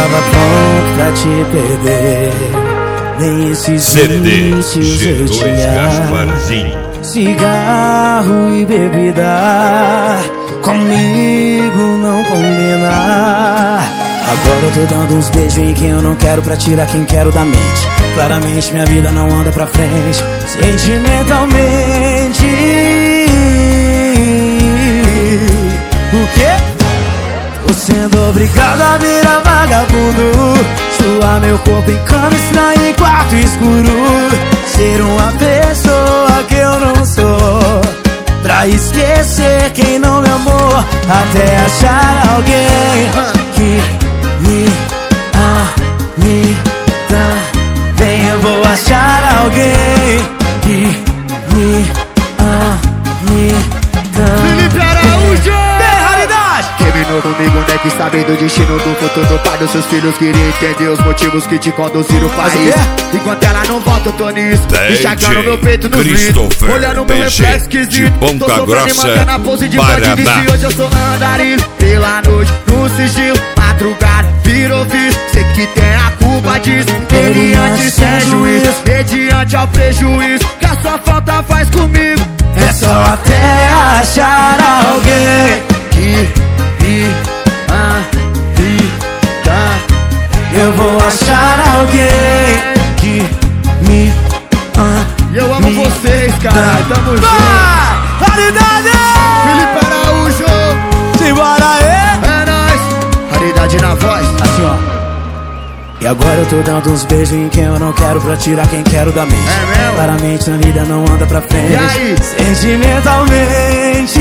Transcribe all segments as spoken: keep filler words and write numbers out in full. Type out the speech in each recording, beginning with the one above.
tava pronto pra te perder. Nem esses C D vícios eu G dois Gasparzinho. Cigarro e bebida comigo não combina. Agora eu tô dando uns beijos em quem eu não quero pra tirar quem quero da mente. Claramente minha vida não anda pra frente sentimentalmente. O quê? Tô sendo obrigado a virar vagabundo, suar meu corpo em cama estranha em quarto escuro, ser uma pessoa que eu não sou, pra esquecer quem não me amou, até achar alguém que me ame também. Eu vou achar alguém que me ame também. Felipe Araújo! Terminou comigo, né, que sabe do destino do futuro pai dos seus filhos. Queria entender os motivos que te conduziram ao país. Enquanto ela não volta, eu tô nisso, enxergando meu peito no vidro, olhando meu reflexo esquisito. Tô sofrendo e mantendo a pose de bandido. E se hoje eu sou andarilho, pela noite, no sigilo, madrugada, virou vício. Sei que tem a culpa disso, mediante sem juízo, mediante ao prejuízo que a sua falta faz comigo. É só até achar alguém que me ame. Eu vou achar alguém que me ame. E eu amo vocês, cara. Tamo junto. Raridade! Felipe Araújo. Simbora aí! É nóis. Raridade na voz. Assim, ó. E agora eu tô dando uns beijos em quem eu não quero pra tirar quem quero da mente. É mesmo? Claramente a vida não anda pra frente E aí? sentimentalmente.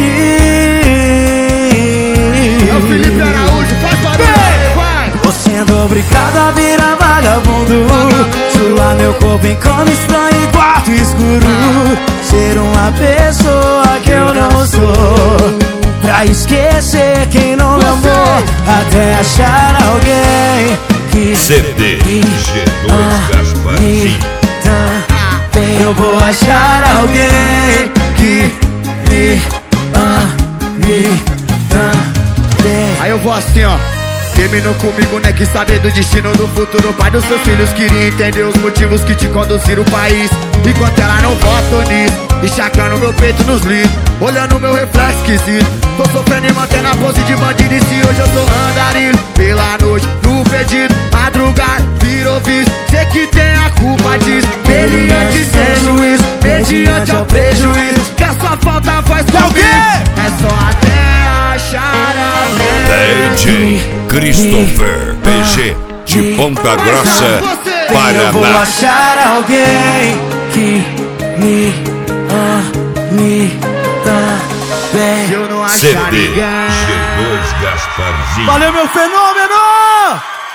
É o Felipe Araújo, faz barulho, vai! Tô sendo obrigado a virar vagabundo, suar meu corpo em cama estranha em quarto escuro, ser uma pessoa que eu não sou, pra esquecer quem não me amou, até achar alguém que C D G dois Gasparzinho. também. Eu vou achar alguém que me ame também. Aí eu vou assim, ó. Terminou comigo, né, que saber do destino do futuro pai dos seus filhos. Queria entender os motivos que te conduziram ao país. Enquanto ela não volta nisso, enxergando meu peito nos livros, olhando meu reflexo esquisito. Tô sofrendo e mantendo a pose de bandido. E se hoje eu sou andarilho, pela noite, no pedido, madrugada, virou vício. Sei que tem a culpa disso, mediante sem juízo, mediante ao prejuízo que a sua falta faz comigo. É só até achar alguém. D J Christopher P G de Ponta Grossa, Eu vou Paraná. achar alguém que me ame também. Se eu não achar C D ninguém. G dois Gasparzinho. Valeu, meu fenômeno!